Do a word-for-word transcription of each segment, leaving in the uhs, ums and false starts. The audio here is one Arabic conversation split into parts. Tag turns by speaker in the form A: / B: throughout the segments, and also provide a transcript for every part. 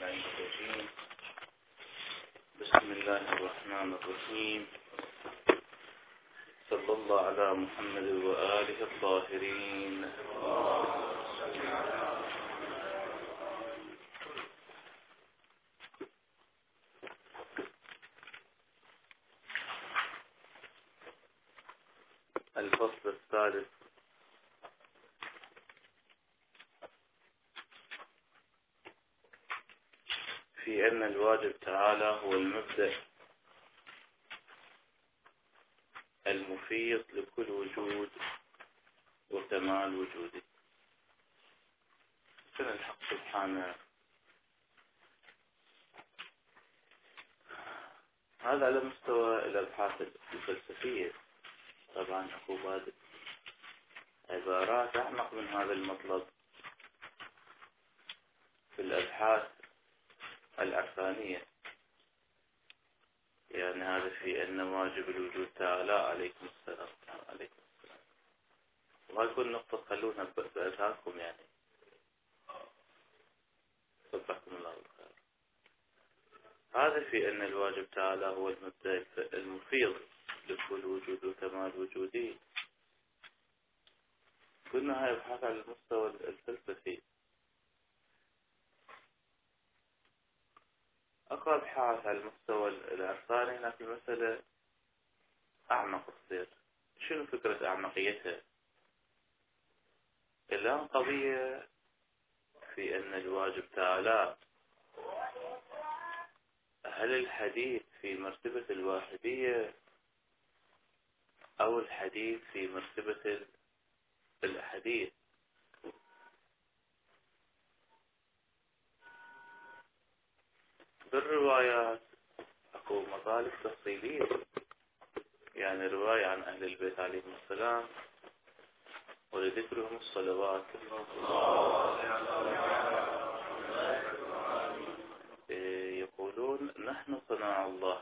A: اللعين الرجيم. بسم الله الرحمن الرحيم. صلى الله على محمد وآله الطاهرين. الفصل الثالث في أن الواجب تعالى هو المبدأ المفيض لكل وجود وكمال وجوده. كان الحق سبحانه هذا على مستوى الأبحاث الفلسفية. طبعا أكو بعض عبارات أعمق من هذا المطلب في الأبحاث العرفانية، يعني هذا في أن واجب الوجود تعالى عليكم السلام عليكم السلام. وهذه كل نقطة خلونا بأذهانكم، يعني صبحكم الله بالخير. هذا في أن الواجب تعالى هو المبدأ المفيض لكل وجود وكمال وجودي. قلنا هاي أبحاث على المستوى الفلسفي. أكو أبحاث على المستوى العرفاني، هناك المسألة أعمق تصير. شنو فكرة أعمقيتها؟ الآن قضية في أن الواجب تعالى، هل الحديث في مرتبة الواحدية أو الحديث في مرتبة الأحاديث؟ بالروايات أكو مطالب تفصيلية، يعني رواية عن أهل البيت عليهم السلام ولذكرهم الصلوات يقولون نحن صنع الله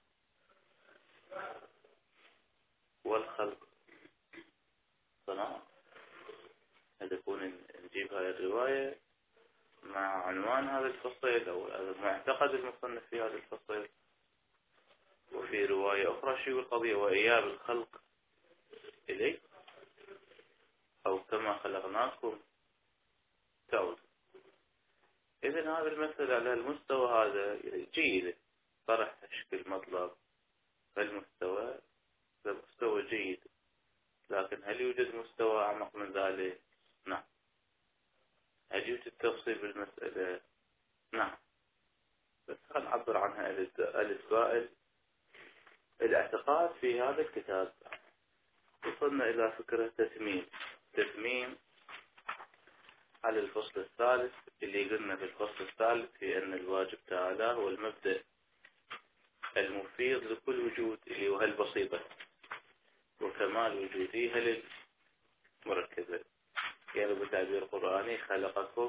A: والخلق صنع. هذا يكون نجيب هذه الرواية مع عنوان هذا الفصيل أو معتقد المصنف في هذا الفصيل. وفي رواية أخرى شيء القضية وإياب الخلق إليه أو كما خلقناكم تعود. إذن هذا المثل على المستوى هذا جيد، طرح تشكيل مطلب فالمستوى مستوى جيد، لكن هل يوجد مستوى أعمق من ذلك؟ نعم. هل يوجد تفصيل بالمسألة؟ نعم. بس نعبر عنها الإسباء الاعتقاد في هذا الكتاب. وصلنا إلى فكرة تتميم تتميم على الفصل الثالث، اللي قلنا في الفصل الثالث في أن الواجب تعالى هو المبدأ المفيض لكل وجود، اللي هو البسيطة وكمال وجودي هل المركزة. يعني بتعبير قرآني خلقكم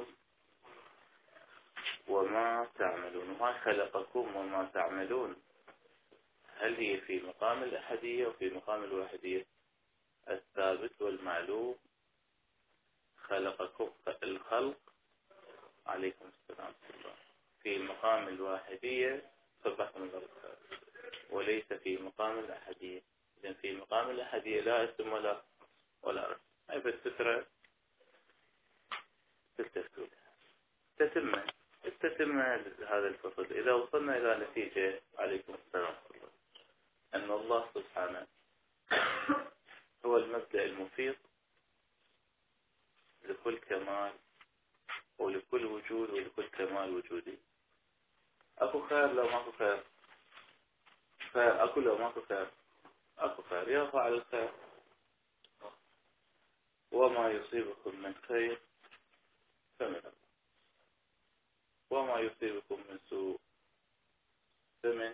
A: وما تعملون. وما خلقكم وما تعملون هل هي في مقام الأحدية وفي مقام الواحدية؟ الثابت والمعلوم خلقكم الخلق عليكم السلام في مقام الواحدية صبحكم الله بالخير، وليس في مقام الأحدية. إذن في مقام الأحدية لا اسم ولا ولا رسم. أي بالسترة تلتفتون تتم تتم هذا الفصل. إذا وصلنا إلى نتيجة عليكم السلام أن الله سبحانه هو المبدأ المفيض لكل كمال ولكل وجود ولكل كمال وجودي. أكو خير لو ماكو خير، خير أكو لو ماكو خير، أكو خير يرفع على الخير. وما يصيبكم من خير فمن الله، وما يصيبكم من سوء فمن.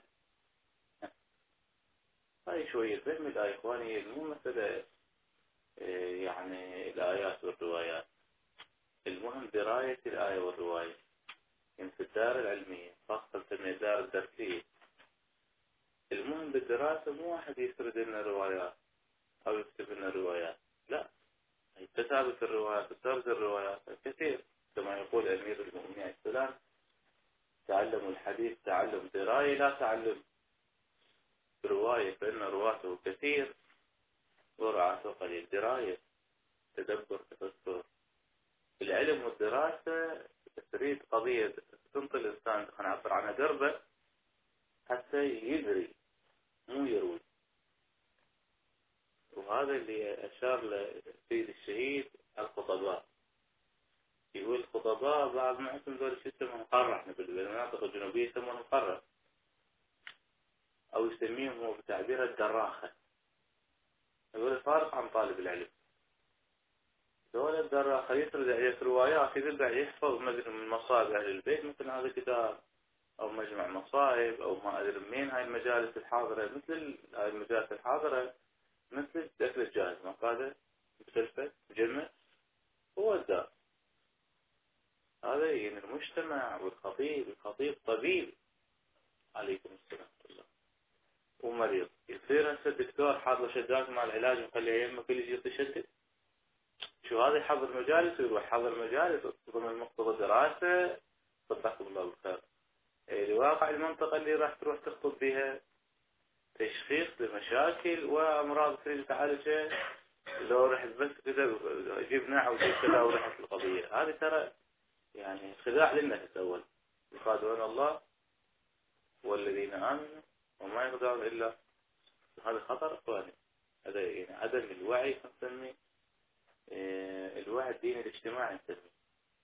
A: هاي شوية فهم الآية إخواني، مو مسألة يعني الآيات والروايات. المهم دراية الآية والرواية. يعني في الدار العلمية خاصة في الدار الدرسية، المهم بالدراسة مو واحد يسرد لنا روايات أو يكتب لنا روايات، لا، تثابت الروايات وسرد الروايات كثير. كما يقول أمير المؤمنين عليه السلام تعلم الحديث تعلم دراية لا تعلم رواية، فإن رواته كثير ورعاته قليل. دراية، تدبر، تفكر. العلم والدراسة تريد قضية تنطي الإنسان، خلينا نعبر عنها، دربة حتى يدري مو يروي. وهذا اللي أشار له سيد الشهيد الخطباء. يقول الخطباء بعض معكم ذول شو يسمون مقرر، احنا بالمناطق الجنوبية يسمونه مقرر، أو يسميهم هو بتعبير الدراخة. يقول فارق عن طالب العلم. ذول الدراخة يسرد عليك روايات يذبع يحفظ مثل من مصائب أهل البيت، مثل هذا الكتاب أو مجمع مصائب أو ما أدري منين هاي المجالس الحاضرة، مثل هاي المجالس الحاضرة مثل الأكل الجاهز ما قاعدة بسلفة جمع هو الدار. هذا يعني المجتمع والخطيب. الخطيب طبيب عليكم السلام الله ومريض، يصير هسه الدكتور حاضر شدات مع العلاج وخليه يمه كل شيء يشدد. شو هذا يحضر مجالس ويروح حضر مجالس ضمن مقتضى دراسة. صدقكم الله بالخير. الواقع المنطقة اللي راح تروح تخطب بها تشخيص لمشاكل وأمراض تريد تعالجها، لو رحت بس كذا جبنا وجيب كذا ورحت القضية هذه ترى يعني خداع للنفس. أول يخادعون الله والذين آمنوا وما يخدعون إلا. هذا خطر أخواني. هذا يعني عدم الوعي نسميه الوعي الديني الاجتماعي نسميه،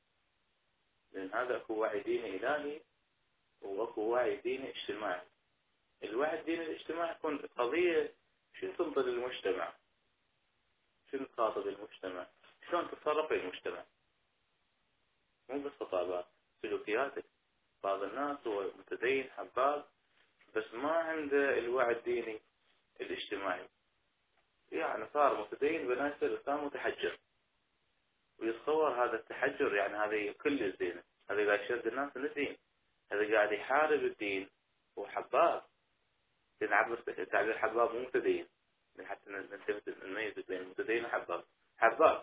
A: لأن هذا أكو وعي ديني إلهي وأكو وعي ديني اجتماعي. الوعي الديني الاجتماعي يكون قضية شنو تنطي للمجتمع، شنو تخاطب المجتمع، شلون تتصرف في المجتمع، مو بس خطابات، سلوكياتك. بعض الناس هو متدين حباب بس ما عنده الوعي الديني الاجتماعي، يعني صار متدين بنفسه الإسلام متحجر، ويتصور هذا التحجر يعني هذا كل الدين، هذا قاعد يشد الناس من الدين، هذا قاعد يحارب الدين. وحباب تنعبر تعبير حباب مو متدين، حتى نميز بين المتدين وحباب. حباب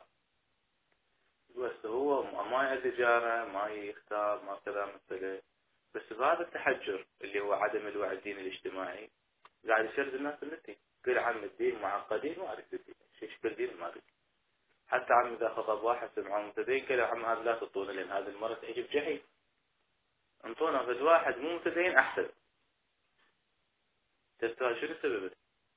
A: بس هو ما يتجارة ما يختار ما كذا مثله، بس بهذا التحجر اللي هو عدم الوعي الديني الاجتماعي قاعد يشرد الناس من الدين. كل عام الدين معقدين ما أعرف الدين شيء شكل دين ما أعرف. حتى عم إذا خطب واحد سمعه متدين كله عم هذا لا تطونه لأن هذه المرة تعيش بجحيم. انطونا فد واحد مو متدين أحسن. تستاهل شنو السبب؟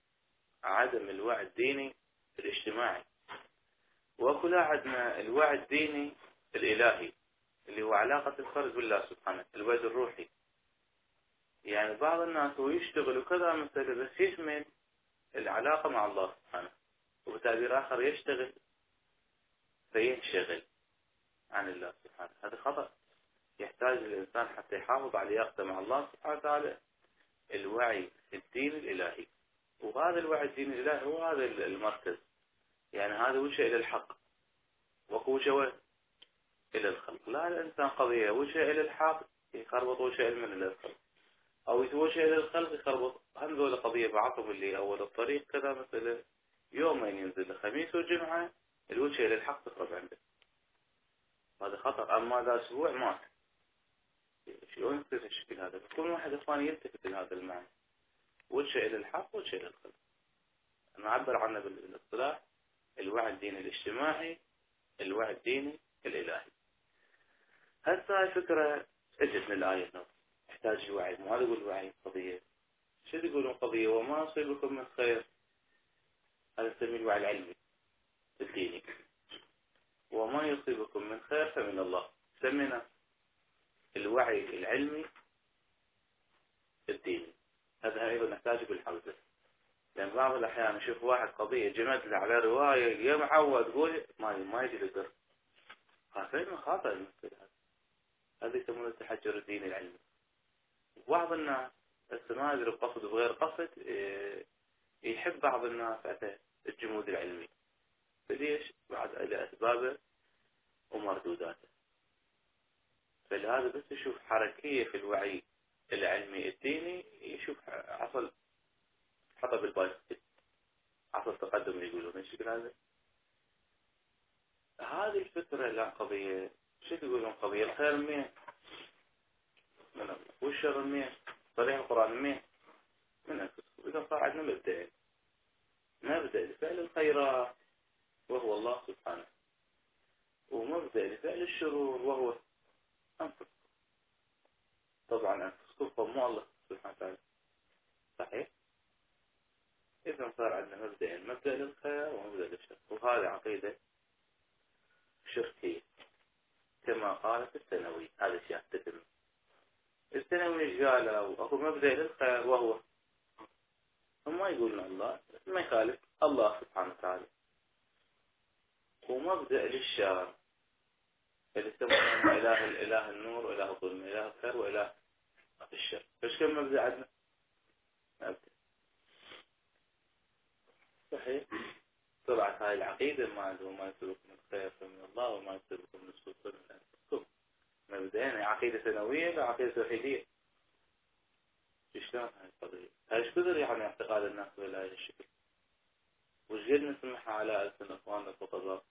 A: عدم الوعي الديني الاجتماعي. وكلا عندنا الوعي الديني الإلهي اللي هو علاقة الفرد بالله سبحانه، الوعي الروحي. يعني بعض الناس هو يشتغل وكذا مثلا بس يشمل العلاقة مع الله سبحانه، وبتعبير آخر يشتغل فينشغل عن الله سبحانه. هذا خطأ. يحتاج الإنسان حتى يحافظ على علاقته مع الله سبحانه وتعالى الوعي الديني الإلهي. وهذا الوعي الديني الإلهي هو هذا المركز، يعني هذا وجه إلى الحق وقوجه إلى الخلق. لا الإنسان قضية وجه إلى الحق يخربط وجه من إلى الخلق، أو يتوجه إلى الخلق يخربط. هم ذول قضية بعضهم اللي أول الطريق كذا مثلا يومين ينزل الخميس والجمعة الوجه إلى الحق تخرب عنده. هذا خطر. أما ذا أسبوع مات شلون يصير الشكل هذا؟ كل واحد إخواني يلتفت لهذا المعنى، وجه إلى الحق وجه إلى الخلق. نعبر عنه بالاصطلاح الوعي الديني الاجتماعي، الوعي الديني الإلهي. هسه هاي فكرة اجت من الآية نفسها. يحتاج وعي. ما يقول وعي قضية. شو يقولون قضية وما يصيبكم من خير؟ هذا نسميه الوعي العلمي الديني. وما يصيبكم من خير فمن الله. سمينا الوعي العلمي الديني. هذا أيضا نحتاج بالحوزة. لأن بعض الأحيان نشوف واحد قضية جمد له على رواية يا معود تقول ما ما يجي لقر. خاطئ خاطئ المثل هذا. هذا يسمونه التحجر الديني العلمي. بعض الناس بس ما أدري بقصد وغير قصد يحب بعض الناس الجمود العلمي. فليش؟ بعد لأسبابه ومردوداته. فلهذا بس يشوف حركية في الوعي العلمي الديني يشوف عصل حطب البايسكل، عصل تقدم يقولون ايش هذا. هذه الفكرة لا قضية. شو يقولون قضية الخير منين؟ من والشر منين؟ صريح القرآن منين؟ من أنفسكم. إذا صار عندنا مبدأين، مبدأ لفعل الخيرات وهو الله سبحانه، ومبدأ لفعل الشرور وهو أنفسكم. طبعا أنفسكم فمو الله سبحانه وتعالى، صحيح؟ إذا صار عندنا مبدأين، مبدأ للخير ومبدأ للشر، وهذه عقيدة شركية كما قالت الثانوي. هذا الشيء تتم الثانوي قالوا أكو مبدأ للخير وهو، هم ما يقولون الله، ما يخالف الله سبحانه وتعالى، ومبدأ للشر اللي يسمونه إله الإله النور وإله الظلم، إله الخير وإله الشر. فايش كم مبدأ عندنا؟ مبدأ صحيح. طلعت هاي العقيدة ما عندهم ما يسلك من الخير فمن الله وما يسلك من السوء فمن أنفسكم. مبدأين، عقيدة سنوية لا عقيدة توحيدية. شلون هاي القضية؟ هاي ايش قدر يعني اعتقاد الناس بهذا الشكل؟ وش قد نسمعها على ألسن أخواننا الخطباء؟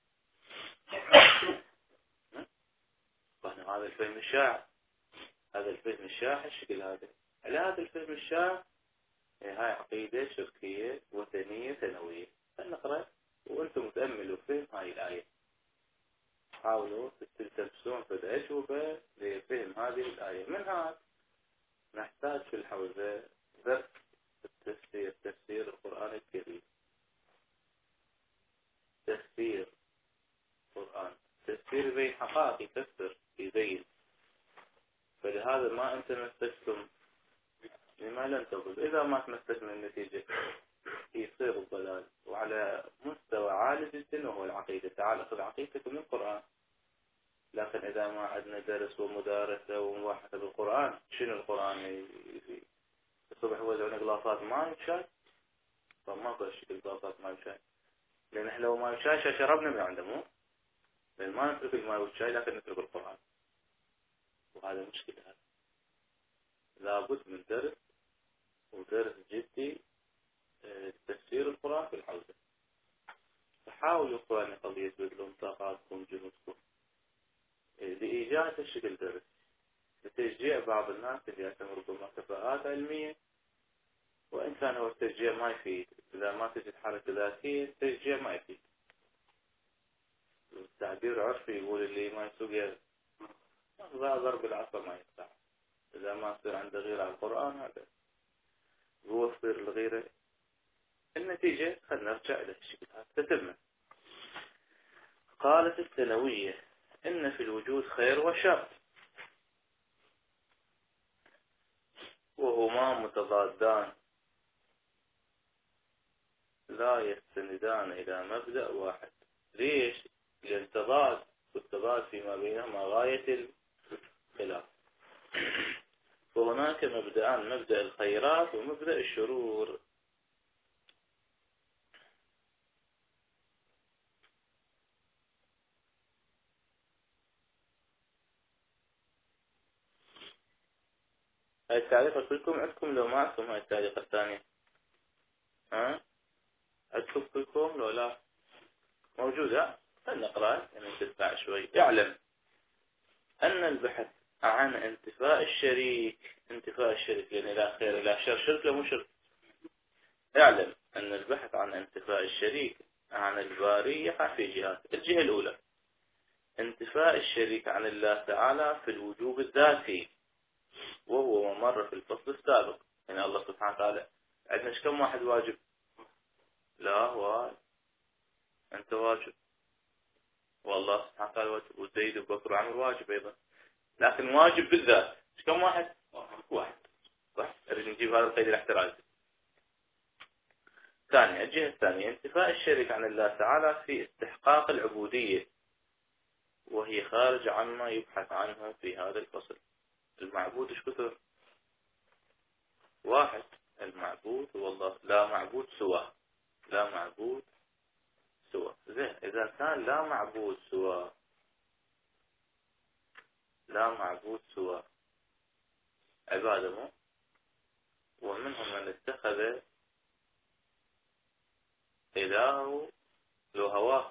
A: وأنا هذا الفهم الشاع، هذا الفهم الشاع الشكل هذا، على هذا الفهم الشاع هاي عقيدة شركية وثنية ثانوية. فنقرأ وأنتم تأملوا فهم هاي الآية، حاولوا تلتمسون في الأجوبة لفهم هذه الآية. من هذا نحتاج في الحوزة درس التفسير، تفسير القرآن الكريم، تفسير القرآن، تفسير يبين حقائق، يفسر يبين. فلهذا ما أنت مسكتم لما لن تضل. إذا ما تمسك من النتيجة يصير الضلال، وعلى مستوى عالي جدا وهو العقيدة. تعال خذ عقيدتك من القرآن. لكن إذا ما عندنا درس ومدارسة ومباحثة بالقرآن، شنو القرآن؟ الصبح يوزعون قلاصات ماء وشاي، فما كل شيء قلاصات ماء وشاي، لأن إحنا لو ماء وشاي شربنا من عنده، مو لأن ما نترك الماء والشاي لكن نترك القرآن، وهذا مشكلة. هذا لابد من درس، ودرس جدي تفسير القرآن في الحوزة. فحاولوا إخواني قضية بدلون طاقاتكم جهودكم لإيجاد الشكل درس، لتشجيع بعض الناس اللي يعتبر ربما كفاءات علمية، وإن كان هو التشجيع ما يفيد. إذا ما تجد حركة ذاتية التشجيع ما يفيد. التعبير عرفي يقول اللي ما يسوق ذا ضرب العصا ما ينفع. إذا ما يصير عنده غيرة على القرآن هذا هو يصير الغيرة. النتيجة خلنا نرجع إلى الشكل هذا تتم. قالت الثانوية إن في الوجود خير وشر، وهما متضادان لا يستندان إلى مبدأ واحد. ليش؟ لأن التضاد والتضاد فيما بينهما غاية الخلاف. وهناك مبدأان، مبدأ الخيرات ومبدأ الشرور. هاي التعليق كلكم عندكم لو ما عندكم هاي التعليق الثانية؟ ها؟ عندكم كلكم لو لا موجودة؟ نقرأ يعني تتبع شوي. اعلم أن البحث عن انتفاء الشريك، انتفاء الشريك لأن لا خير لا شر، شرك لا مو شرك. اعلم أن البحث عن انتفاء الشريك عن الباري يقع في جهات. الجهة الأولى انتفاء الشريك عن الله تعالى في الوجوب الذاتي، وهو مر في الفصل السابق. يعني الله سبحانه وتعالى عندنا كم واحد واجب؟ لا واجب، أنت واجب، والله سبحانه وتعالى واجب، وزيد وبكر وعمر واجب أيضا. لكن واجب بالذات كم واحد؟ واحد. صح؟ أريد نجيب هذا القيد الاحترازي. ثانيا، الجهة الثانية انتفاء الشريك عن الله تعالى في استحقاق العبودية، وهي خارج عما يبحث عنه في هذا الفصل. المعبود ايش كثر؟ واحد. المعبود هو الله، لا معبود سواه، لا معبود سواه. زين، إذا كان لا معبود سواه، لا معبود سواه عبادة مو؟ ومنهم من اتخذ إله لو هواه،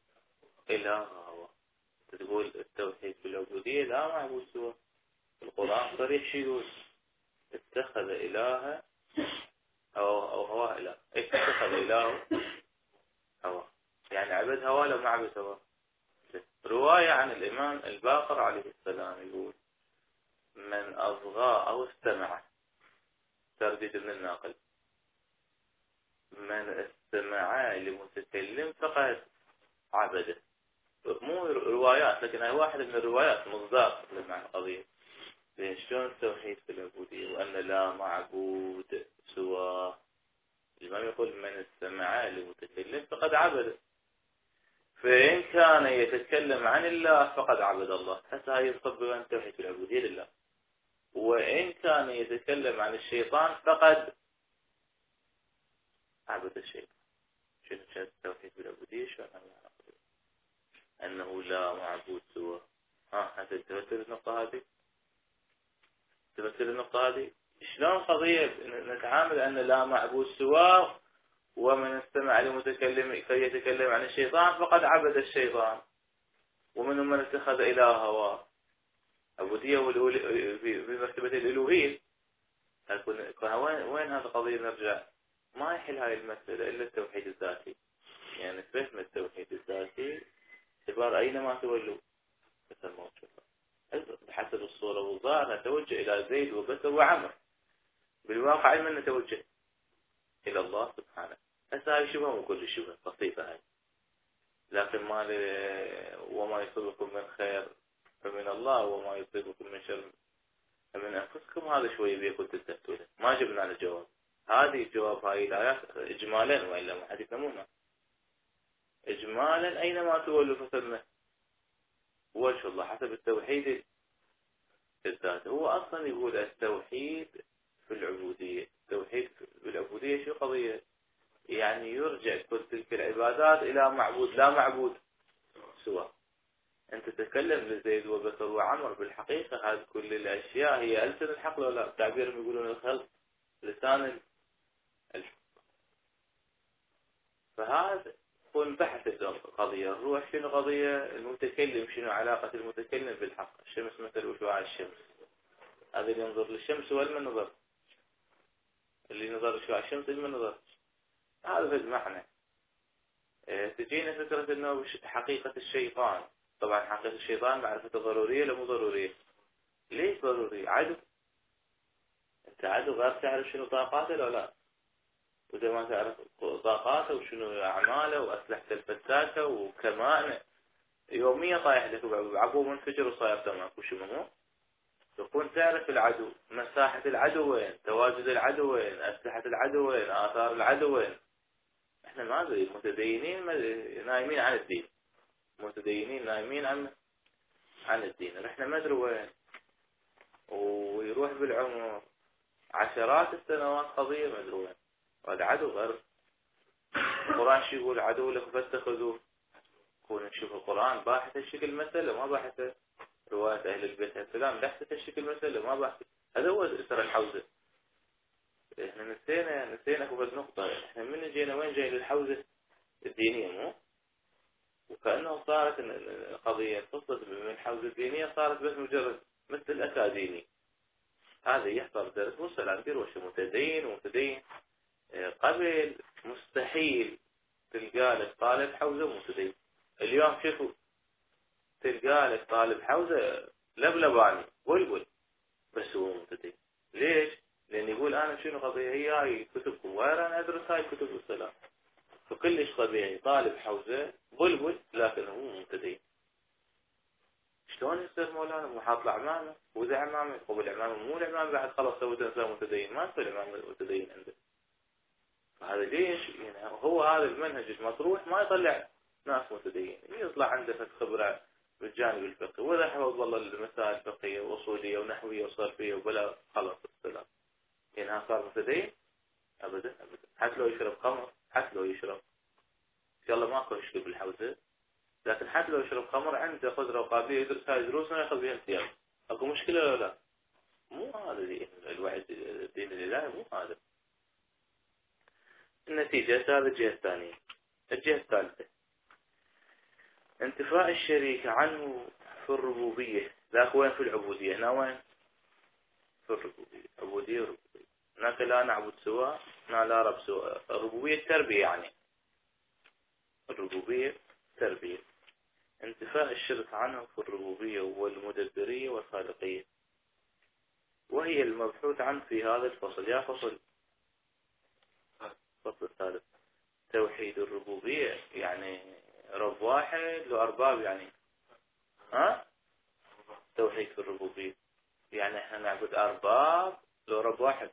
A: إله هواه. تقول التوحيد بالعبودية لا معبود سواه. القرآن القرآن صريح شو يقول؟ اتخذ إلها أو أو هواه إله، اتخذ إله هواه، يعني عبد هواه لو ما عبد هواه. رواية عن الإمام الباقر عليه السلام يقول: من أصغى أو استمع، ترديد من الناقل، من استمع لمتكلم فقد عبده. مو روايات، لكن هاي واحد من الروايات مصداق لمعنى القضية. لأن شلون التوحيد في العبودية وأن لا معبود سواه. الإمام يقول: من استمع لمتكلم فقد عبده. فإن كان يتكلم عن الله فقد عبد الله، حتى هاي يصب عن التوحيد في العبودية لله. وإن كان يتكلم عن الشيطان فقد عبد الشيطان. شنو شنو التوحيد في العبودية؟ شلون أنه لا معبود سواه. ها هل تمثل النقطة هذه؟ تمثل النقطة هذه؟ شلون قضية نتعامل أن لا معبود سواه، ومن استمع لمتكلم فيتكلم عن الشيطان فقد عبد الشيطان، ومنهم من اتخذ إله هواه. عبودية في مرتبة الألوهية. وين وين هذه القضية نرجع؟ ما يحل هاي المسألة إلا التوحيد الذاتي. يعني فهم التوحيد الذاتي اعتبار أينما تولوا تسمون بحسب الصورة والظاهر نتوجه إلى زيد وبكر وعمر. بالواقع من نتوجه إلى الله سبحانه. هسه هاي شبه وكل شبه بسيطة هاي، لكن ما وما يصيبكم من خير فمن الله وما يصيبكم من شر من أنفسكم. هذا شوي بيكون تلتفتوا له، ما جبنا له جواب. هذه الجواب هاي الآيات إجمالا، وإلا ما حديث نمونا إجمالا أينما تولوا فثمه وجه الله حسب التوحيد الذات. هو أصلا يقول التوحيد في العبودية. التوحيد في العبودية شو قضية؟ يعني يرجع كل تلك العبادات إلى معبود لا معبود سوى. أنت تتكلم لزيد وبكر وعمر، بالحقيقة هذه كل الأشياء هي ألسن الحق ولا لا؟ تعبيرهم يقولون الخلق لسان الحق. فهذا هو بحث القضية. الروح شنو قضية؟ المتكلم شنو علاقة المتكلم بالحق؟ الشمس مثل وشعاع الشمس. هذا اللي ينظر للشمس والمن نظر، اللي نظر لشعاع الشمس المن نظر. هذا في المعنى. اه تجينا فكرة انه حقيقة الشيطان. طبعا حقيقة الشيطان معرفة ضرورية ولا مو ضرورية؟ ليش ضرورية؟ عدو. انت عدو غير تعرف شنو طاقاته ولا لا؟ وإذا ما تعرف طاقاته وشنو أعماله وأسلحته الفتاكة وكمان يوميا طايح لك بعبو منفجر وصاير تمام وشنو مو؟ تكون تعرف العدو، مساحة العدو وين، تواجد العدو وين، أسلحة العدو وين، آثار العدو وين. احنا ما ندري. متدينين نايمين عن الدين، متدينين نايمين عن عن الدين. احنا ما ندري وين. ويروح بالعمر عشرات السنوات قضية ما ندري وين. وهذا عدو غير. القرآن شو يقول؟ عدو لكم فاتخذوه. كون نشوف القرآن باحث الشكل مسألة ما باحث رواية أهل البيت السلام بحث الشكل مسألة ما باحث. هذا هو إثر الحوزة. احنا نسينا نسينا كفة نقطة. احنا من جينا وين جاي للحوزة الدينية مو؟ وكأنه صارت القضية قصة من الحوزة الدينية صارت بس مجرد مثل الأكاديمي. هذا يحضر درس وصل كبير وش متدين ومتدين. قبل مستحيل تلقى لك طالب حوزة ومتدين. اليوم شوفوا تلقى لك طالب حوزة لبلباني بلبل بس هو متدين. ليش؟ لأن يقول أنا شنو قضية هي هاي كتبكم وغير أنا أدرس هاي كتب السلام. فكلش طبيعي طالب حوزة بلبل لكن هو متدين. شلون يصير مولانا مو حاط العمامة وإذا عمامة قبل العمامة مو العمامة بعد خلص سويت إنسان متدين ما يصير العمامة متدين عنده. فهذا ليش؟ يعني هو هذا المنهج المطروح ما يطلع ناس متدين. يطلع عنده خبرة بالجانب الفقهي وإذا حفظ والله المسائل الفقهية وأصولية ونحوية وصرفية وبلا خلص السلام. يعني صار متدين؟ أبدا أبدا. حتى لو يشرب خمر، حتى لو يشرب إن شاء الله ما أكون يشرب بالحوزة، لكن حتى لو يشرب خمر عنده قدرة وقابلية يدرس هاي دروس ما يأخذ بها امتياز. أكو مشكلة ولا لا؟ مو هذا دين الوعد الدين الإلهي مو هذا. النتيجة هذا الجهة الثانية. الجهة الثالثة انتفاء الشريك عنه في الربوبية. ذاك وين في العبودية؟ هنا وين؟ في الربوبية، عبودية وربوبية. هناك لا نعبد سواه، هنا لا رب سواه. الربوبية تربية، يعني الربوبية تربية، انتفاء الشرك عنه في الربوبية والمدبرية والخالقية، وهي المبحوث عنه في هذا الفصل. يا فصل الفصل الثالث توحيد الربوبية، يعني رب واحد له أرباب، يعني ها توحيد في الربوبية يعني احنا نعبد أرباب له رب واحد.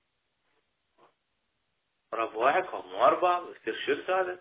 A: رب واحد هم مو أرباب، يصير شرك هذا.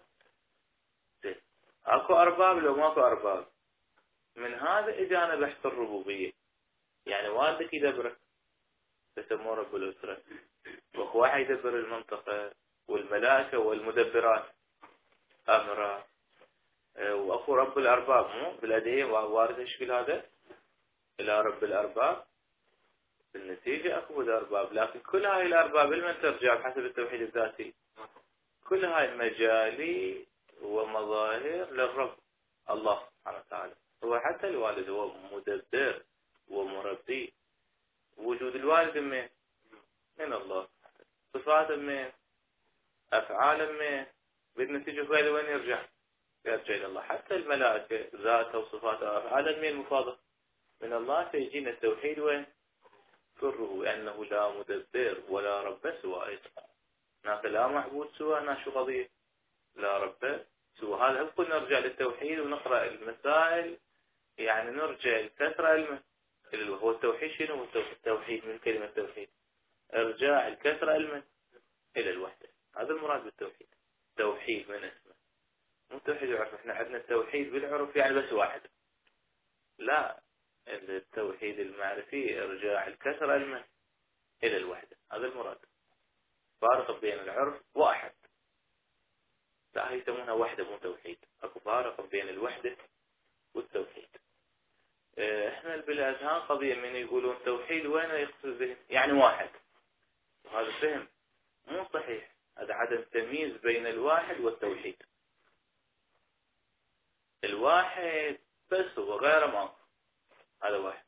A: اكو أرباب لو ماكو أرباب. من هذا اجانا بحث الربوبية، يعني والدك يدبرك تسموه رب الأسرة، واخو واحد يدبر المنطقة والملائكة والمدبرات أمرا، واخو رب الأرباب. مو بالأدعية وارد الشكل هذا إلى رب الأرباب. بالنتيجة أكو أرباب، لكن كل هاي الأرباب لمن ترجع بحسب التوحيد الذاتي؟ كل هاي مجالي ومظاهر للرب الله سبحانه وتعالى. هو حتى الوالد هو مدبر ومربي. وجود الوالد من من الله، صفات من، أفعال من، بالنتيجة هذا وين يرجع؟ يرجع إلى الله. حتى الملائكة ذاتها وصفاتها وأفعالها من المفاضة من الله. فيجينا التوحيد وين؟ في الربوبية، أنه لا مدبر ولا رب سواه. هناك لا معبود سواه. هنا شو قضية؟ لا رب سواه. هذا هم نرجع للتوحيد ونقرأ المسائل، يعني نرجع الكسرة علمه. هو التوحيد شنو؟ هو التوحيد من كلمة توحيد ارجاع الكسرة علمه إلى الوحدة. هذا المراد بالتوحيد. توحيد من اسمه، مو توحيد العرف. احنا عندنا التوحيد بالعرف يعني بس واحد. لا، التوحيد المعرفي ارجاع الكسرة علمه إلى الوحدة. هذا المراد. فارق بين العرف واحد، لا هي يسمونها وحدة مو توحيد. اكو فارق بين الوحدة والتوحيد. احنا بالاذهان قضية من يقولون توحيد وين يقصد به؟ يعني واحد. وهذا فهم مو صحيح. هذا عدم تمييز بين الواحد والتوحيد. الواحد بس هو غير ما هذا واحد.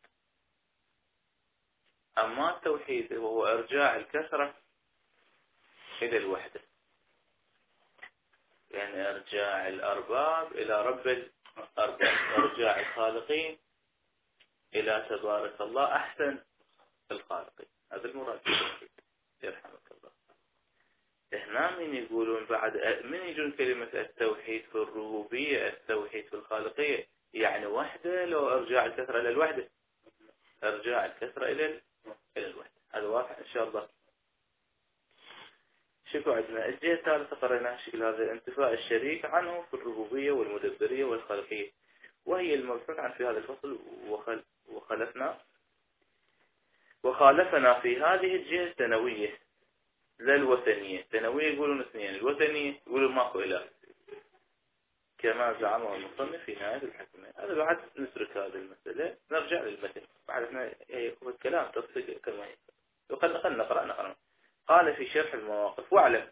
A: اما التوحيد وهو ارجاع الكثرة الى الوحدة، يعني ارجاع الارباب الى رب الارباب، ارجاع الخالقين الى تبارك الله احسن الخالقين. هذا المراد بالتوحيد. يرحمك الله. هنا من يقولون بعد، من يجون كلمة التوحيد في الربوبية، التوحيد في الخالقية، يعني وحدة لو ارجاع الكثرة الى الوحدة، ارجاع الكثرة الى الى الوحدة. هذا واضح ان شاء الله. شوفوا عندنا الجهة الثالثة قرأناها شكل هذا: انتفاء الشريك عنه في الربوبية والمدبرية والخالقية، وهي المبحوث عن في هذا الفصل. وخل وخلفنا وخالفنا في هذه الجهة الثانوية لا الوثنية. الثانوية يقولون اثنين، الوثنية يقولون ماكو إله كما زعمه المصنف في نهاية الحكمة. هذا بعد نترك هذه المسألة، نرجع للمتن. بعد احنا هو الكلام تفصيل كما يقول. نقرأ نقرأ. قال في شرح المواقف: واعلم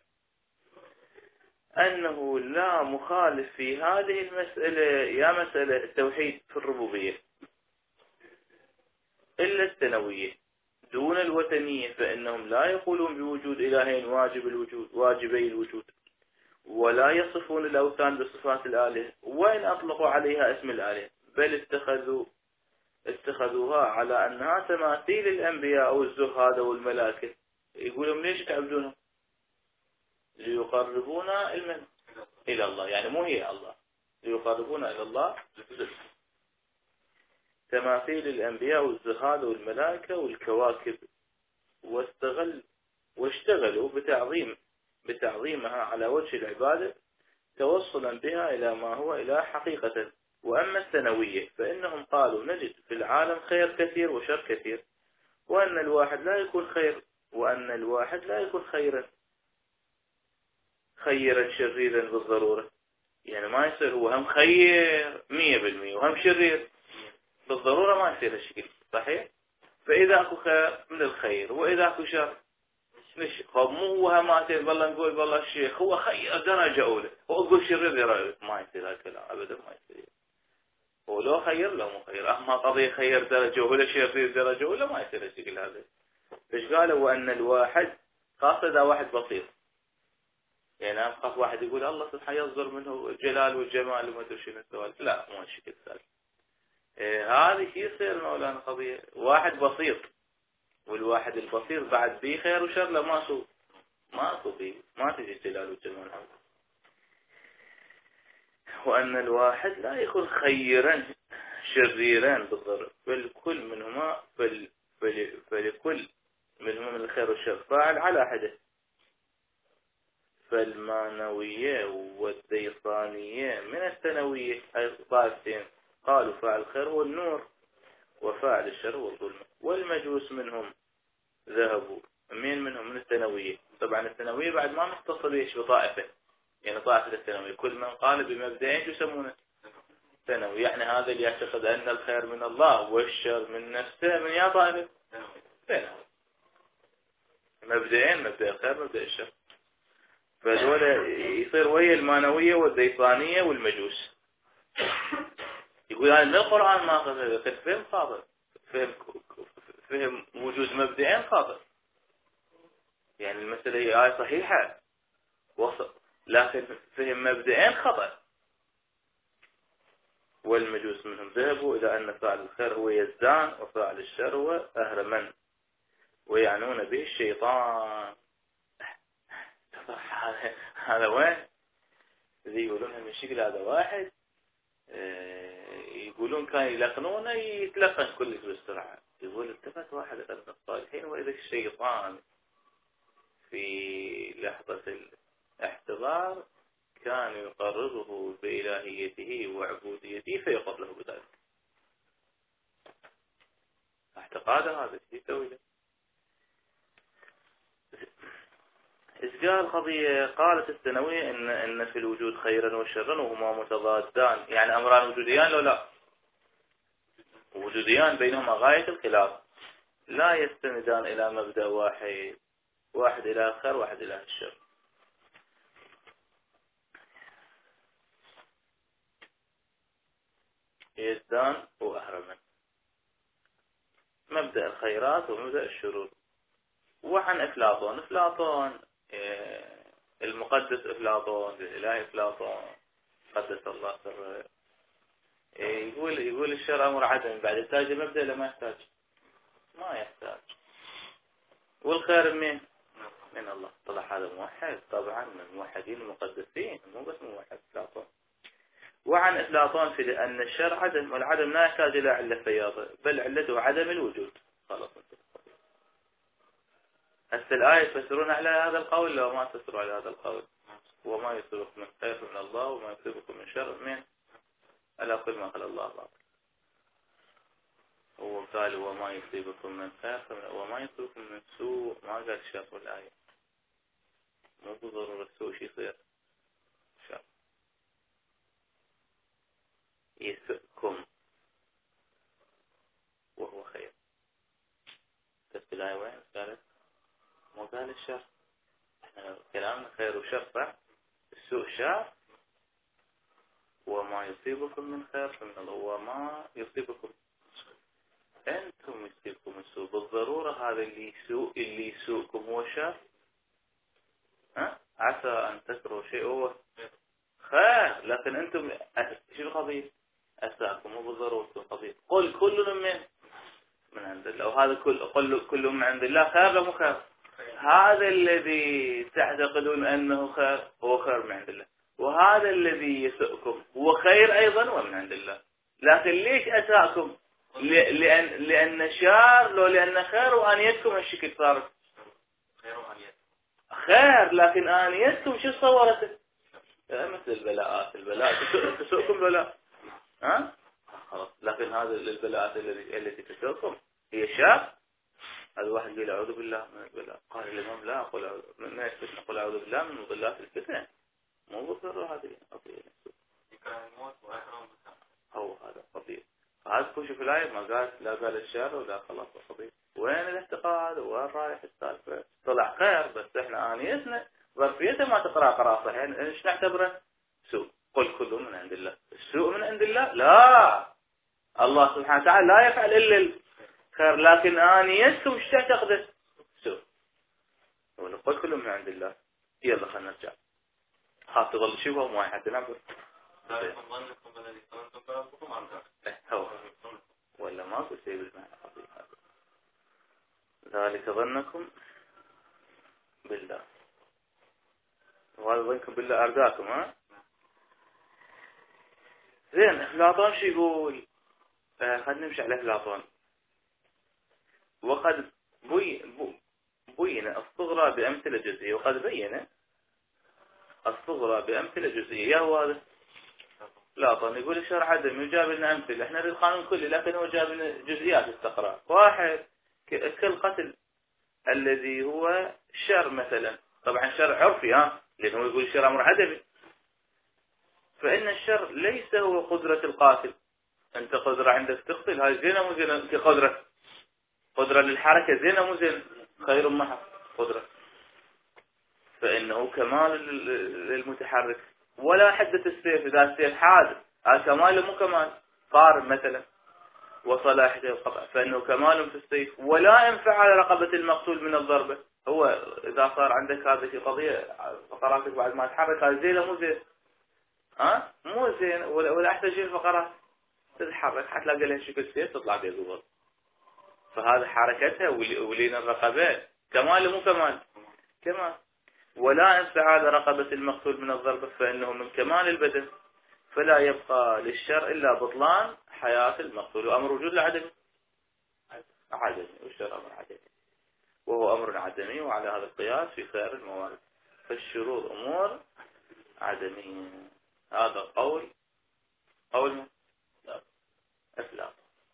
A: أنه لا مخالف في هذه المسألة، يا مسألة التوحيد في الربوبية، إلا الثانوية دون الوثنية، فإنهم لا يقولون بوجود إلهين واجب الوجود واجبي الوجود، ولا يصفون الأوثان بصفات الآلهة وإن أطلقوا عليها اسم الآلهة، بل اتخذوا اتخذوها على أنها تماثيل الأنبياء أو الزهاد أو الملائكة. يقولون ليش تعبدونهم؟ ليقربونا إلى الله، يعني مو هي الله، ليقربونا إلى الله. تماثيل الأنبياء والزهاد والملائكة والكواكب، واستغل واشتغلوا بتعظيم بتعظيمها على وجه العبادة توصلا بها إلى ما هو إله حقيقة. وأما الثانوية فإنهم قالوا: نجد في العالم خير كثير وشر كثير، وأن الواحد لا يكون خير وأن الواحد لا يكون خيرا خيرا شريرا بالضرورة. يعني ما يصير هو هم خير مية بالمية وهم شرير بالضرورة، ما يصير الشكل صحيح. فإذا أكو خير من الخير وإذا أكو شر مش خب مو هو ما يصير والله نقول والله الشيخ هو خير درجة أولى وأقول شرير درجة، ما يصير هالكلام أبدا، ما يصير. هو لو خير لو مو خير، أما قضية خير درجة ولا شرير درجة ولا ما يصير الشكل هذا. ايش قالوا؟ وأن الواحد خاصة إذا واحد بسيط، يعني أنا أخاف واحد يقول الله سبحانه يصدر منه الجلال والجمال وما أدري شنو السوالف، لا مو هالشكل السالفة. إيه هذه شيء يصير مولانا قضية واحد بسيط، والواحد البسيط بعد بيه خير وشر، لا ما سو ما سو بيه ما تجي الجلال والجمال هذا. وأن الواحد لا يكون خيرا شريرا بالضرب، بل كل منهما بل بل فلكل منهما من الخير والشر فاعل على حده. فالمانوية والديصانية من الثانوية أي طائفتين قالوا فاعل الخير هو النور وفاعل الشر هو الظلم. والمجوس منهم ذهبوا مين منهم؟ من الثانوية. طبعا الثانوية بعد ما مختصة بيش بطائفة، يعني طائفة الثانوية كل من قال بمبدئين يسمونه ثانوي، يعني هذا اللي يعتقد أن الخير من الله والشر من نفسه من يا طائفة ثانوي، مبدئين مبدأ الخير مبدأ الشر. فهذول يصير ويا المانوية والديطانية والمجوس. يقول يعني من القرآن ما قصد فهم خاطئ، فهم فهم وجود مبدئين خاطئ، يعني المسألة هي آية صحيحة وسط لكن فهم مبدئين خطأ. والمجوس منهم ذهبوا إلى أن فاعل الخير هو يزدان وفاعل الشر هو أهرمن، ويعنون به الشيطان. هذا وين اللي يقولونها من شكل هذا واحد يقولون كان يلقنونه يتلقن كلش بسرعة. يقول التفت واحد من الصالحين وإذا الشيطان في لحظة الاحتضار كان يقرره بإلهيته وعبوديته فيقر له بذلك. اعتقاد هذا الشيء يسوي له. إذ قال قضية قالت الثانوية إن إن في الوجود خيرا وشرا وهما متضادان، يعني أمران وجوديان لو لا وجوديان بينهما غاية الخلاف، لا يستندان إلى مبدأ واحد، واحد إلى الخير واحد إلى الشر. يزدان وأهرمن، مبدأ الخيرات ومبدأ الشرور. وعن أفلاطون أفلاطون المقدس أفلاطون الإله أفلاطون قدس الله سره يقول يقول الشر أمر عدم، بعد يحتاج مبدأ لما يحتاج ما يحتاج. والخير من من الله. طلع هذا موحد طبعا من الموحدين المقدسين مو بس موحد أفلاطون. وعن أفلاطون في أن الشر عدم، والعدم لا يحتاج إلى علة فياضة بل علته عدم الوجود. خلاص هسه الآية تفسرون على هذا القول لو ما تفسروا على هذا القول. وما يصيبكم من خير من الله وما يصيبكم من شر من ألا كل ما خلق الله باطل. هو قال وما يصيبكم من خير وما يصيبكم من سوء، ما قال شر الآية، مو بضرورة السوء شي يصير شر. يسؤكم وهو خير. بس الآية وين قالت؟ مو قال الشر. احنا كلامنا خير وشر صح؟ السوء شر. وما يصيبكم من خير فمن الله وما يصيبكم أنتم يصيبكم السوء بالضرورة. هذا اللي يسوء اللي يسوءكم هو شر. ها عسى أن تكرهوا شيء هو خير لكن أنتم شو القضية؟ أساءكم مو بالضرورة القضية. قل كل من من عند الله، وهذا كل قل كل من عند الله خير لا مو خير. هذا الذي تعتقدون أنه خير هو خير من عند الله، وهذا الذي يسؤكم هو خير أيضا ومن عند الله. لكن ليش أساءكم؟ لأن لأن شار لو لأن خير وآنيتكم هالشكل صارت خير وآنيتكم خير، لكن آنيتكم شو صورته؟ مثل البلاءات. البلاء تسؤكم ولا ها خلاص. لكن هذا البلاءات التي التي تسؤكم هي شار. هذا واحد يقول أعوذ بالله من البلاء، قال الإمام لا أقول ما يثبت نقول أعوذ بالله من مضلات الفتن. مو بالضرورة هذه قضية يكره الموت وأحرم أو هذا قضية. هذا كل شيء في الآية ما قال لا قال الشر ولا خلاص قضية. وين الاحتقاد وين رايح السالفة؟ طلع خير بس إحنا آنيتنا ظرفيته ما تقرأ قراءة صحيح. يعني إيش نعتبره؟ سوء. قل كله من عند الله. السوء من عند الله لا، الله سبحانه وتعالى لا يفعل إلا الخير. لكن آنيتكم ايش تعتقده؟ قل كلهم من عند الله. يلا خلنا نرجع. خاف تظل شبه ما حد نعبر. هو ولا ما أقول شيء بالمعنى الحقيقي هذا. ذلك ظنكم بالله، وهذا ظنكم بالله أرداكم. ها زين. أفلاطون شو يقول؟ آه خلينا نمشي على أفلاطون. وقد بي بين الصغرى بأمثلة جزئية، وقد بين الصغرى بأمثلة جزئية. يا هو هذا أفلاطون يقول الشرع عدم يجاب لنا أمثلة، احنا القانون كله لكن هو جاب لنا جزئيات استقراء. واحد كالقتل الذي هو شر مثلا، طبعا شر عرفي، ها لأنه يقول الشرع أمر عدمي، فإن الشر ليس هو قدرة القاتل. أنت قدرة عندك تقتل، هاي زينة مو زينة؟ أنت قدرة قدرة للحركة زينة مو زين؟ خير محض قدرة، فإنه كمال للمتحرك. ولا حدة السيف، إذا السيف حاد هذا كمال مو كمال. قارب مثلا وصلاحه القطع فإنه كمال في السيف. ولا ينفع على رقبة المقتول من الضربة. هو إذا صار عندك هذه قضية فقراتك بعد ما تحرك، هذا زينة مو زين؟ ها مو زين. ولا أحتاج الفقرات تتحرك حتلاقي لها شكل سيف تطلع بيه الضرب، فهذا حركتها ولين الرقبة كمال مو كمال؟ كمال. ولا انفعال رقبة المقتول من الضربة فإنه من كمال البدن، فلا يبقى للشر إلا بطلان حياة المقتول. وأمر وجود العدم عدمي، والشر أمر عدمي، وهو أمر عدمي. وعلى هذا القياس في سائر الموارد فالشرور أمور عدمية. هذا قول قول أفلاطون،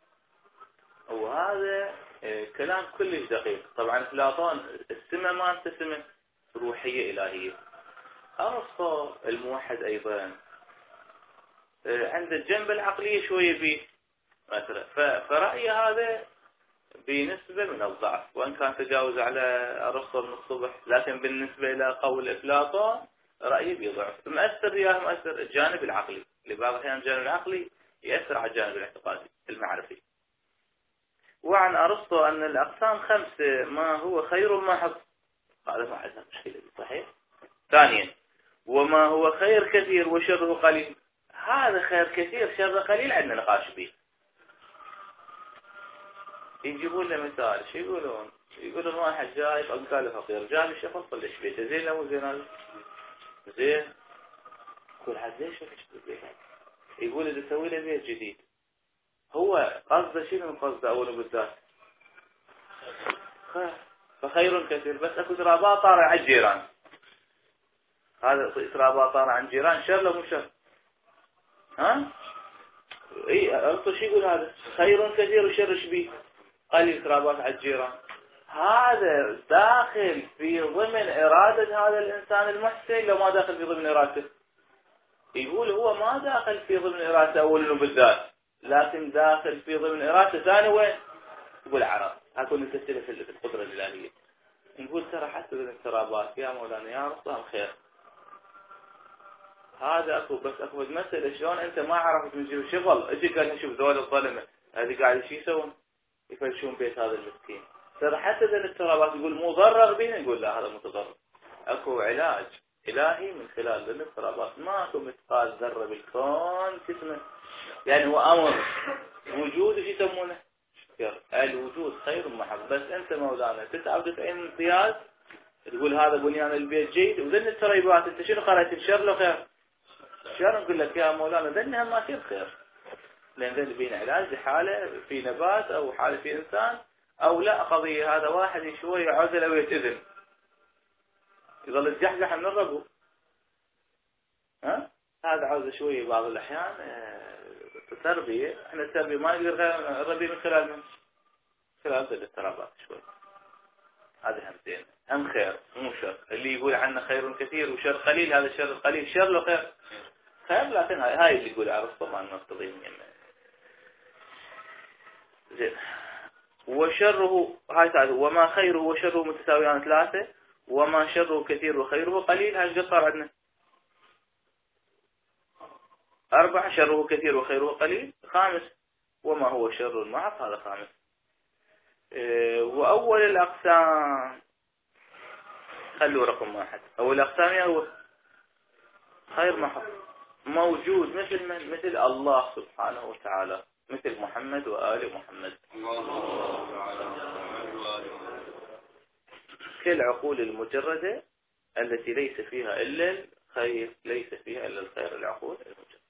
A: وهذا كلام كلش دقيق. طبعا أفلاطون السمة ما أنت سمة روحية إلهية. أرسطو الموحد أيضا عند الجنب العقلية شوية بيه مثلا، فرأي هذا بنسبة من الضعف، وإن كان تجاوز على أرسطو من الصبح، لكن بالنسبة إلى قول أفلاطون رأيه بضعف. مؤثر يا مؤثر الجانب العقلي، لبعض الأحيان الجانب العقلي يأثر على الجانب الاعتقادي المعرفي. وعن أرسطو أن الأقسام خمسة، ما هو خير محض، هذا ما عندنا مشكلة صحيح. ثانيا وما هو خير كثير وشره قليل، هذا خير كثير شر قليل عندنا نقاش به. يجيبون له مثال، شو يقولون؟ يقولون واحد جاي قال له فقير، جاي الشخص طلش بيته، زين لا مو زين هذا؟ زين. يقول عاد ليش فلش بيته؟ يقول إذا سوي له بيت جديد، هو قصده شنو؟ قصده أوله بالذات فخير كثير، بس أكو ترابات طارع على الجيران، هذا ترابات طارع عن جيران شر لا مو شر؟ ها؟ اي أرسطو شو يقول هذا؟ خير كثير وشر شبيه قليل ترابات على الجيران. هذا داخل في ضمن إرادة هذا الإنسان المحسن لو ما داخل في ضمن إرادته؟ يقول هو ما داخل في ضمن إرادته أولا بالذات، لكن داخل في ضمن إرادته ثاني وين؟ يقول عرب هكون نكتله في القدرة الإلهية. نقول ترى حتى ضمن الترابات يا مولانا يا رسول خير، هذا أكو بس أكو مسألة شلون أنت ما عرفت من جيب شغل اجي قال شوف ذول الظلمة هذه قاعد شو يسوون؟ يفلشون بيت هذا المسكين. ترى حتى ذن الترابات يقول مضرر به، يقول لا هذا متضرر. أكو علاج إلهي من خلال ذن الترابات، ما أكو مثقال ذرة بالكون كسمه، يعني هو أمر وجود ايش يسمونه؟ الوجود خير محض. بس أنت مولانا تسعة وتسعين امتياز تقول هذا بنيان البيت جيد، وذن التريبات أنت شنو قرأت الشر لو خير؟ شلون نقول لك يا مولانا ذنها ما تصير خير، لأن ذن بين علاج لحالة في نبات أو حالة في إنسان، أو لا قضية هذا واحد شوية عزل أو يتأذن يظل يتجحجح من الربو، ها هذا عاوز شوية بعض الأحيان تربية. احنا التربية ما نقدر غير الربي من خلال من خلال ذل الاضطرابات شوي. هذا هم زين هم خير مو شر. اللي يقول عنه خير كثير وشر قليل، هذا الشر القليل شر له خير خير، لكن هاي, هاي اللي يقول أرسطو ما نقتضي زين. وشره هاي تعالى وما خيره وشره متساويان ثلاثة، وما شره كثير وخيره قليل، هاي قد صار عندنا أربعة. شره كثير وخيره قليل خامس، وما هو شر محض هذا خامس. إيه وأول الأقسام خلوا رقم واحد. أو الأقسام هو خير محض موجود مثل من؟ مثل الله سبحانه وتعالى، مثل محمد وآل محمد. كالعقول المجردة التي ليس فيها إلا الخير، ليس فيها إلا الخير العقول المجردة.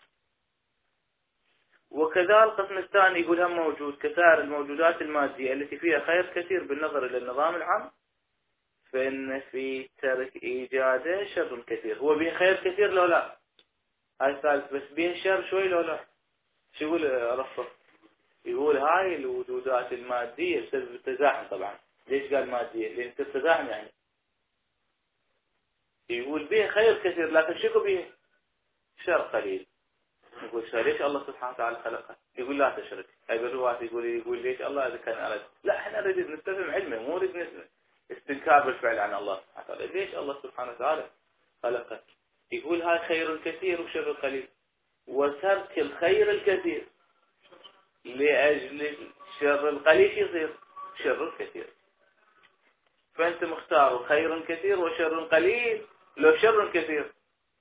A: وكذا القسم الثاني يقول هم موجود كسائر الموجودات المادية التي فيها خير كثير بالنظر إلى النظام العام، فإن في ترك إيجاده شر كثير. هو به خير كثير لو لا؟ هاي الثالث بس به شر شوي لو لا؟ شو يقول رفض؟ يقول هاي الوجودات المادية بسبب التزاحم. طبعا ليش قال مادية؟ لأن التزاحم يعني يقول به خير كثير لكن شكو به شر قليل. يقول ليش الله سبحانه وتعالى خلقه؟ يقول لا تشرك. هاي بالرواية يقول يقول ليش الله إذا كان أرد؟ لا احنا نريد نستفهم علمه، مو نريد استنكار بالفعل عن الله سبحانه وتعالى. ليش الله سبحانه وتعالى خلقه؟ يقول هاي خير كثير وشر قليل، وترك الخير الكثير لأجل الشر القليل يصير شر كثير. فأنت مختار خير كثير وشر قليل لو شر كثير.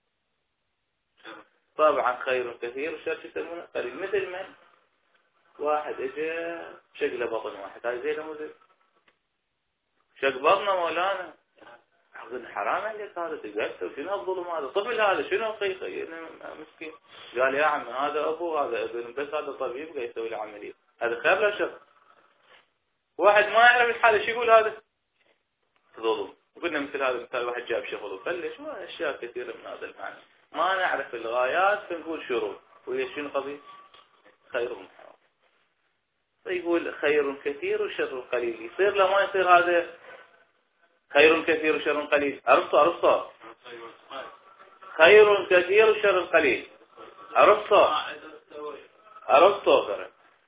A: طبعا خير كثير وشر يسمونه قليل. مثل من؟ واحد اجى شق بطن واحد، هاي زي مو زي؟ شق بطنه مولانا أظن حرام عليك هذا تقلت. وشنو الظلم هذا؟ طفل هذا شنو خي مسكين. قال يا عم هذا أبو هذا ابن، بس هذا طبيب قاعد يسوي له عملية. هذا خير لا شر؟ واحد ما يعرف الحالة شو يقول هذا؟ ظلم. وقلنا مثل هذا مثال واحد جاب شغل وفلش وأشياء كثيرة من هذا المعنى. ما نعرف الغايات فنقول شروط. وهي شنو قضية؟ خير محرم. فيقول خير كثير وشر قليل. يصير لا ما يصير هذا خير كثير وشر قليل؟ أرسطو أرسطو خير كثير وشر قليل. أرسطو أرسطو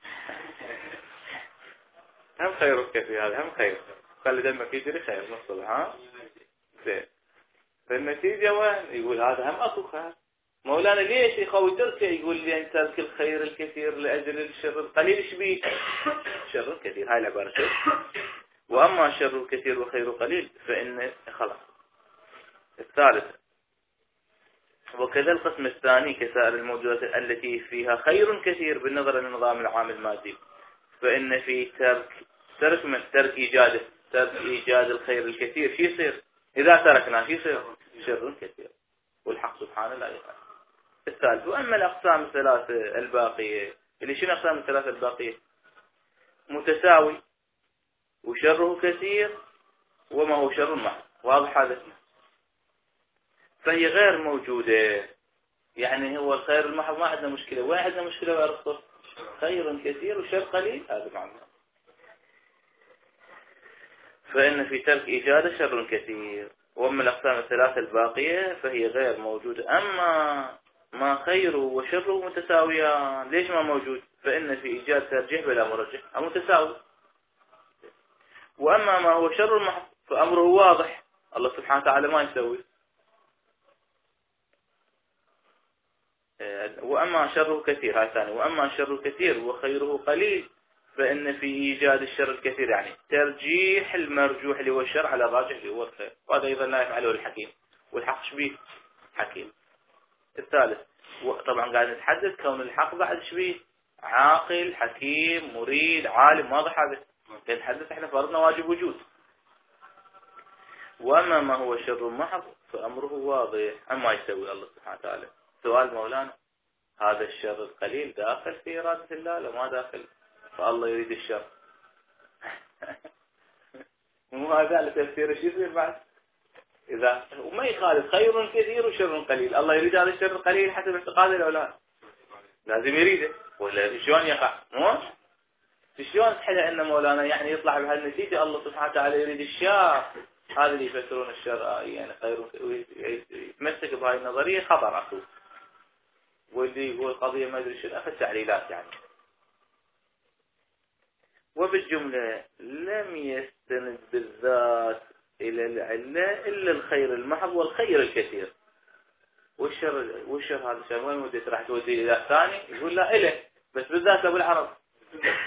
A: هم خير كثير، هذا هم خير. خلي دمك يجري خير نصل. ها زين. فالنتيجة وين؟ يقول هذا هم أكو خير. مولانا ليش يخوي تركه؟ يقول لي أن ترك الخير الكثير لأجل الشر القليل. إيش بيه؟ شر كثير. هاي العبارة شر. وأما شر كثير وخير قليل فإن خلاص. الثالث وكذا القسم الثاني كسائر الموجودات التي فيها خير كثير بالنظر للنظام العام المادي، فإن في ترك ترك من ترك إيجاده ترك إيجاد الخير الكثير شو يصير؟ إذا تركنا شو يصير؟ شر كثير. والحق سبحانه لا يفعل. الثالث وأما الأقسام الثلاثة الباقية اللي شنو أقسام الثلاثة الباقية؟ متساوي وشره كثير وما هو شر محض. واضح هذا؟ فهي غير موجودة. يعني هو الخير المحض ما عندنا مشكلة. وين عندنا مشكلة يا رسول؟ خير كثير وشر قليل. هذا معنى. فإن في ترك إيجاد شر كثير. وأما الأقسام الثلاثة الباقية فهي غير موجودة. أما ما خيره وشره متساويان. ليش ما موجود؟ فإن في إيجاد ترجيح بلا مرجح متساوي. وأما ما هو شر محض فأمره واضح. الله سبحانه وتعالى ما يسوي. وأما شره كثير. هاي ثاني. وأما شر كثير وخيره قليل فإن في إيجاد الشر الكثير يعني ترجيح المرجوح اللي هو الشر على الراجح اللي هو الخير. وهذا أيضا لا يفعله الحكيم. والحق شبيه حكيم. الثالث طبعا قاعد نتحدث كون الحق بعد شبيه عاقل حكيم مريد عالم. واضح هذا؟ قاعد نتحدث احنا فرضنا واجب وجود. وأما ما هو شر محض فأمره واضح. أما يسوي الله سبحانه وتعالى. سؤال مولانا هذا الشر القليل داخل في إرادة الله لو ما داخل؟ فالله يريد الشر. مو هذا على تفسير ايش يصير بعد؟ إذا وما يخالف خير كثير وشر قليل. الله يريد هذا الشر القليل حسب اعتقاده لو لا؟ لازم يريده. ولا شلون يقع؟ مو شلون تحلى أن مولانا يعني يطلع بهالنتيجة الله سبحانه وتعالى يريد الشر. هذا اللي يفسرون الشر يعني خير ويتمسك بهاي النظرية خطر أكو. واللي يقول قضية ما أدري شنو أخذ تعليلات يعني. وبالجملة لم يستند بالذات إلى العلة إلا الخير المحض والخير الكثير. والشر والشر هذا الشر وين وديت راح تودي إلى الثاني؟ يقول لا إله بس بالذات بالعرض.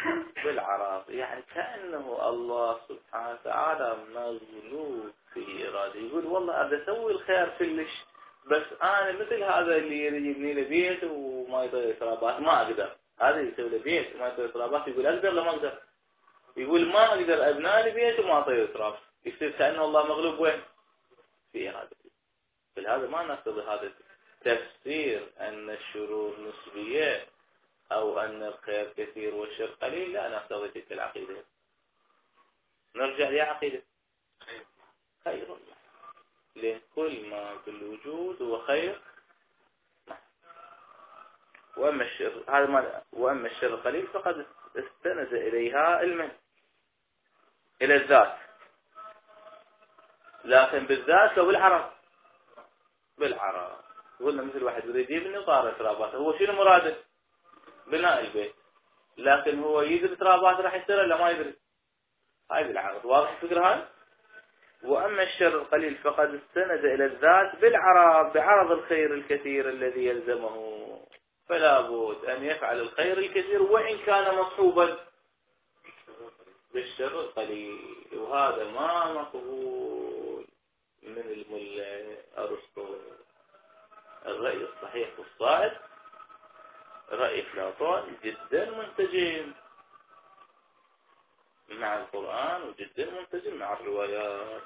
A: بالعرض يعني كأنه الله سبحانه وتعالى مغلوب في إرادة، يقول والله أبدأ أسوي الخير كلش، بس أنا مثل هذا اللي يريد يبني له بيت وما يطير إسرابات ما أقدر. هذا يسوي له بيت وما يطير إسرابات يقول أقدر لا ما أقدر، يقول ما أقدر أبنى لي بيت وما أطير إسراف، يصير كأنه الله مغلوب وين في إرادته. فلهذا ما نقتضي هذا تفسير أن الشرور نسبية أو أن الخير كثير والشر قليل، لا نقتضي تلك العقيدة. نرجع لعقيدة خير الله، لأن كل ما في الوجود هو خير. وأما الشر هذا ما وأما الشر قليل فقد استند إليها المن إلى الذات، لكن بالذات لو بالعرض بالعرض قلنا مثل واحد يريد يبني طار ترابات، هو شنو مراده؟ بناء البيت، لكن هو يدري ترابات راح يصير ولا ما يدري؟ هاي بالعرض. واضح الفكرة هاي؟ وأما الشر القليل فقد استند إلى الذات بالعرض بعرض الخير الكثير الذي يلزمه، فلا بد أن يفعل الخير الكثير وإن كان مصحوبا بالشر القليل، وهذا ما مقبول من الملا أرسطو. الرأي الصحيح والصائب رأي أفلاطون جدا منسجم مع القرآن وجدا منسجم مع الروايات.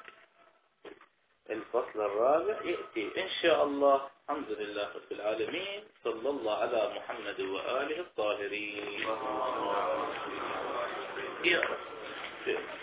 A: الفصل الرابع يأتي إن شاء الله. الحمد لله رب العالمين، صلى الله على محمد وآله الطاهرين. يا رب.